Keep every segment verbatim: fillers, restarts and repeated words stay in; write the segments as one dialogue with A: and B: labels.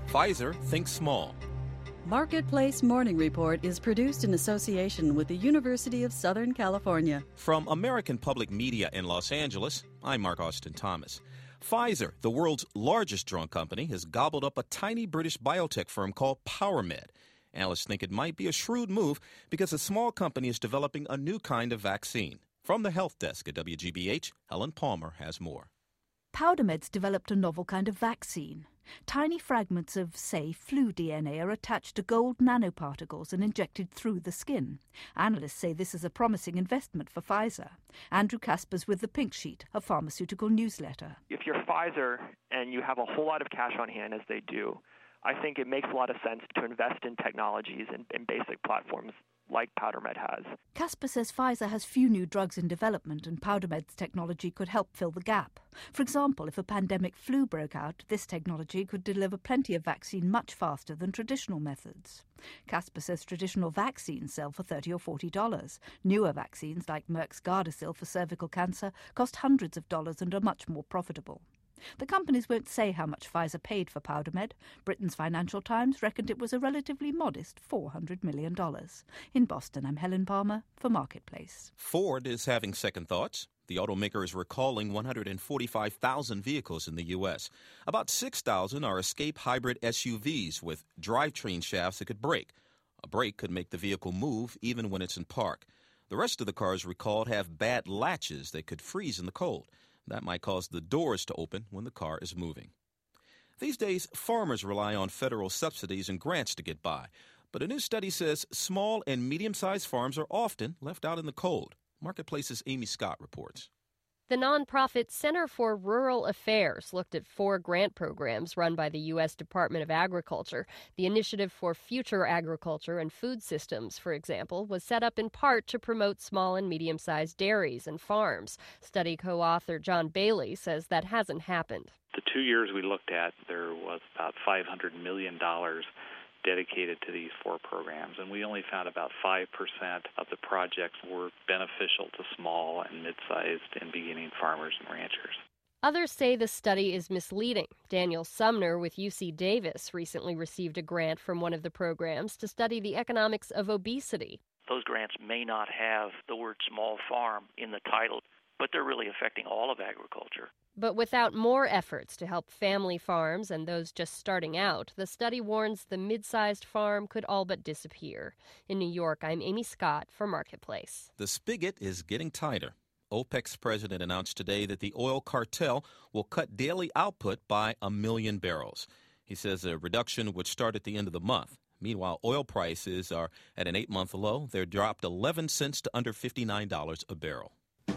A: Pfizer thinks small.
B: Marketplace Morning Report is produced in association with the University of Southern California.
A: From American Public Media in Los Angeles, I'm Mark Austin Thomas. Pfizer, the world's largest drug company, has gobbled up a tiny British biotech firm called PowerMed. Analysts think it might be a shrewd move because the small company is developing a new kind of vaccine. From the Health Desk at W G B H, Helen Palmer has more.
C: PowerMed's developed a novel kind of vaccine. Tiny fragments of, say, flu D N A are attached to gold nanoparticles and injected through the skin. Analysts say this is a promising investment for Pfizer. Andrew Caspers with The Pink Sheet, a pharmaceutical newsletter.
D: If you're Pfizer and you have a whole lot of cash on hand, as they do, I think it makes a lot of sense to invest in technologies and, and basic platforms like PowerMed has.
C: Casper says Pfizer has few new drugs in development and PowerMed's technology could help fill the gap. For example, if a pandemic flu broke out, this technology could deliver plenty of vaccine much faster than traditional methods. Casper says traditional vaccines sell for thirty dollars or forty dollars. Newer vaccines, like Merck's Gardasil for cervical cancer, cost hundreds of dollars and are much more profitable. The companies won't say how much Pfizer paid for PowerMed. Britain's Financial Times reckoned it was a relatively modest four hundred million dollars. In Boston, I'm Helen Palmer for Marketplace.
A: Ford is having second thoughts. The automaker is recalling one hundred forty-five thousand vehicles in the U S. About six thousand are Escape hybrid S U Vs with drivetrain shafts that could brake. A brake could make the vehicle move even when it's in park. The rest of the cars recalled have bad latches that could freeze in the cold. That might cause the doors to open when the car is moving. These days, farmers rely on federal subsidies and grants to get by. But a new study says small and medium-sized farms are often left out in the cold. Marketplace's Amy Scott reports.
E: The nonprofit Center for Rural Affairs looked at four grant programs run by the U S Department of Agriculture. The Initiative for Future Agriculture and Food Systems, for example, was set up in part to promote small and medium-sized dairies and farms. Study co-author John Bailey says that hasn't happened.
F: The two years we looked at, there was about five hundred million dollars dedicated to these four programs, and we only found about five percent of the projects were beneficial to small and mid-sized and beginning farmers and ranchers.
E: Others say the study is misleading. Daniel Sumner with U C Davis recently received a grant from one of the programs to study the economics of obesity.
G: Those grants may not have the word small farm in the title, but they're really affecting all of agriculture.
E: But without more efforts to help family farms and those just starting out, the study warns the mid-sized farm could all but disappear. In New York, I'm Amy Scott for Marketplace.
A: The spigot is getting tighter. OPEC's president announced today that the oil cartel will cut daily output by a million barrels. He says a reduction would start at the end of the month. Meanwhile, oil prices are at an eight-month low. They're dropped eleven cents to under fifty-nine dollars a barrel.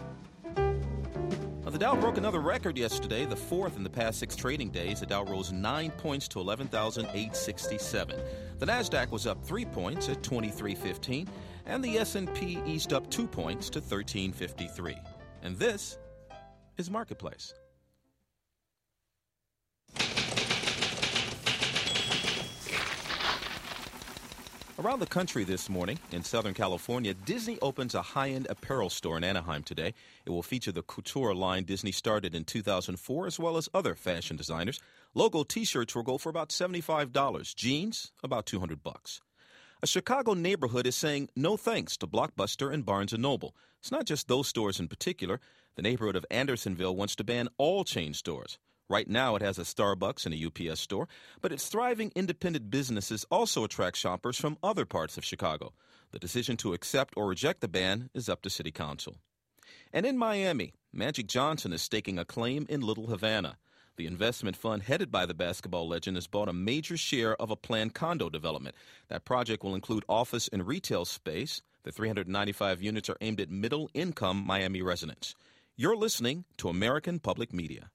A: The Dow broke another record yesterday, the fourth in the past six trading days. The Dow rose nine points to eleven thousand eight hundred sixty-seven. The Nasdaq was up three points at twenty-three fifteen, and the S and P eased up two points to thirteen fifty-three. And this is Marketplace. Around the country this morning, in Southern California, Disney opens a high-end apparel store in Anaheim today. It will feature the couture line Disney started in two thousand four, as well as other fashion designers. Logo T-shirts will go for about seventy-five dollars. Jeans, about two hundred bucks. A Chicago neighborhood is saying no thanks to Blockbuster and Barnes and Noble. It's not just those stores in particular. The neighborhood of Andersonville wants to ban all chain stores. Right now, it has a Starbucks and a U P S store, but its thriving independent businesses also attract shoppers from other parts of Chicago. The decision to accept or reject the ban is up to City Council. And in Miami, Magic Johnson is staking a claim in Little Havana. The investment fund headed by the basketball legend has bought a major share of a planned condo development. That project will include office and retail space. The three hundred ninety-five units are aimed at middle-income Miami residents. You're listening to American Public Media.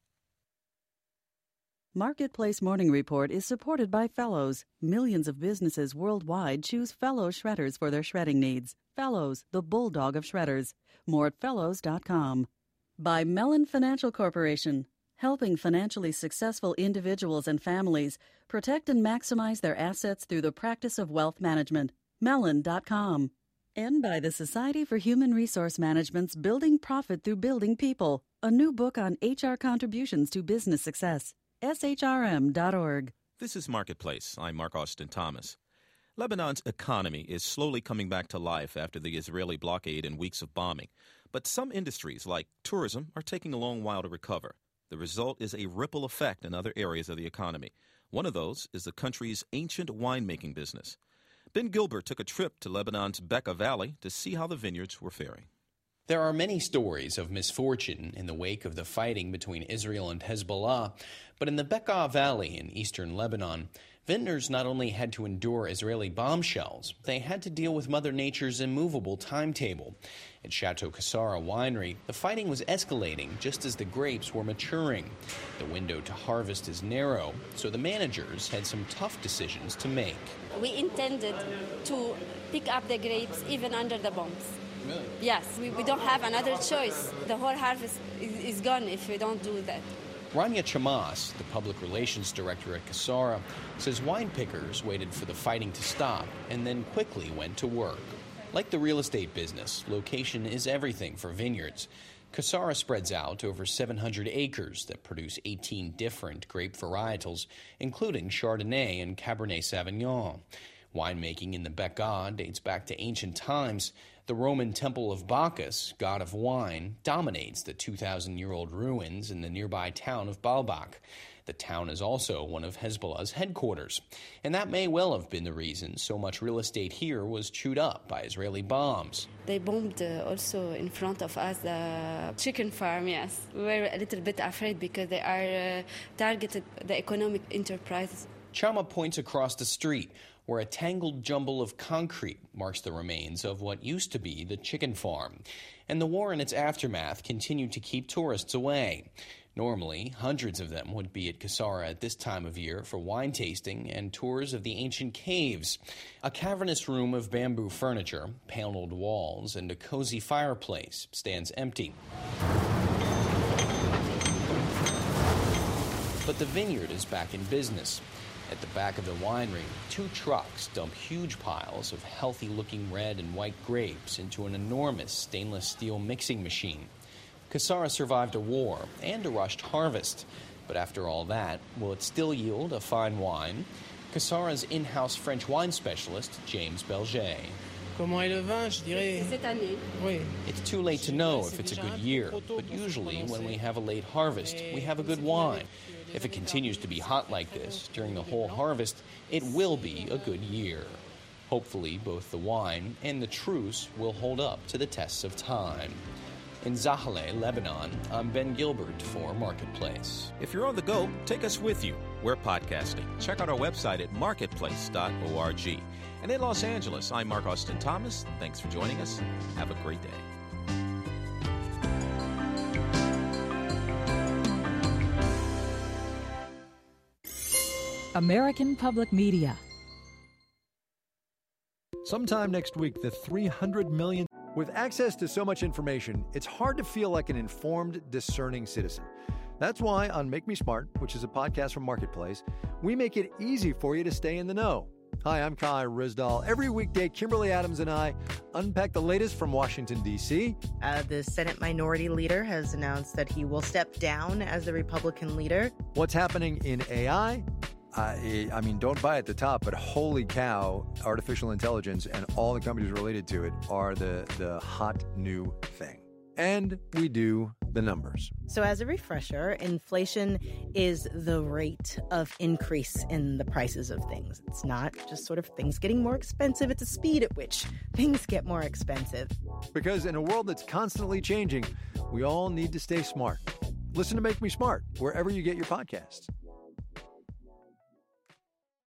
B: Marketplace Morning Report is supported by Fellows. Millions of businesses worldwide choose Fellows shredders for their shredding needs. Fellows, the bulldog of shredders. More at fellows dot com. By Mellon Financial Corporation, helping financially successful individuals and families protect and maximize their assets through the practice of wealth management. Mellon dot com. And by the Society for Human Resource Management's Building Profit Through Building People, a new book on H R contributions to business success. S H R M dot org.
A: This is Marketplace. I'm Mark Austin Thomas. Lebanon's economy is slowly coming back to life after the Israeli blockade and weeks of bombing. But some industries, like tourism, are taking a long while to recover. The result is a ripple effect in other areas of the economy. One of those is the country's ancient winemaking business. Ben Gilbert took a trip to Lebanon's Bekaa Valley to see how the vineyards were faring.
H: There are many stories of misfortune in the wake of the fighting between Israel and Hezbollah, but in the Bekaa Valley in eastern Lebanon, vintners not only had to endure Israeli bombshells, they had to deal with Mother Nature's immovable timetable. At Chateau Kassara Winery, the fighting was escalating just as the grapes were maturing. The window to harvest is narrow, so the managers had some tough decisions to make.
I: We intended to pick up the grapes even under the bombs.
H: Really?
I: Yes, we, we don't have another choice. The whole harvest is, is gone if we don't do that.
H: Rania Chamas, the public relations director at Kassara, says wine pickers waited for the fighting to stop and then quickly went to work. Like the real estate business, location is everything for vineyards. Kassara spreads out over seven hundred acres that produce eighteen different grape varietals, including Chardonnay and Cabernet Sauvignon. Winemaking in the Bekaa dates back to ancient times. The Roman temple of Bacchus, god of wine, dominates the two thousand year old ruins in the nearby town of Baalbek. The town is also one of Hezbollah's headquarters, and that may well have been the reason so much real estate here was chewed up by Israeli bombs.
I: They bombed uh, also in front of us the chicken farm, yes. We were a little bit afraid because they are uh, targeted the economic enterprises.
H: Chama points across the street, where a tangled jumble of concrete marks the remains of what used to be the chicken farm. And the war and its aftermath continued to keep tourists away. Normally, hundreds of them would be at Kassara at this time of year for wine tasting and tours of the ancient caves. A cavernous room of bamboo furniture, paneled walls, and a cozy fireplace stands empty. But the vineyard is back in business. At the back of the winery, two trucks dump huge piles of healthy-looking red and white grapes into an enormous stainless steel mixing machine. Kassara survived a war and a rushed harvest, but after all that, will it still yield a fine wine? Kassara's in-house French wine specialist, James Belger. It's too late to know if it's a good year, but usually when we have a late harvest, we have a good wine. If it continues to be hot like this during the whole harvest, it will be a good year. Hopefully, both the wine and the truce will hold up to the tests of time. In Zahaleh, Lebanon, I'm Ben Gilbert for Marketplace.
A: If you're on the go, take us with you. We're podcasting. Check out our website at marketplace dot org. And in Los Angeles, I'm Mark Austin Thomas. Thanks for joining us. Have a great day.
J: American Public Media.
K: Sometime next week, the three hundred million... With access to so much information, it's hard to feel like an informed, discerning citizen. That's why on Make Me Smart, which is a podcast from Marketplace, we make it easy for you to stay in the know. Hi, I'm Kai Rizdal. Every weekday, Kimberly Adams and I unpack the latest from Washington, D C
L: Uh, the Senate Minority Leader has announced that he will step down as the Republican leader.
K: What's happening in A I? Uh, I mean, don't buy at the top, but holy cow, artificial intelligence and all the companies related to it are the, the hot new thing. And we do the numbers.
L: So as a refresher, inflation is the rate of increase in the prices of things. It's not just sort of things getting more expensive. It's a speed at which things get more expensive.
K: Because in a world that's constantly changing, we all need to stay smart. Listen to Make Me Smart wherever you get your podcasts.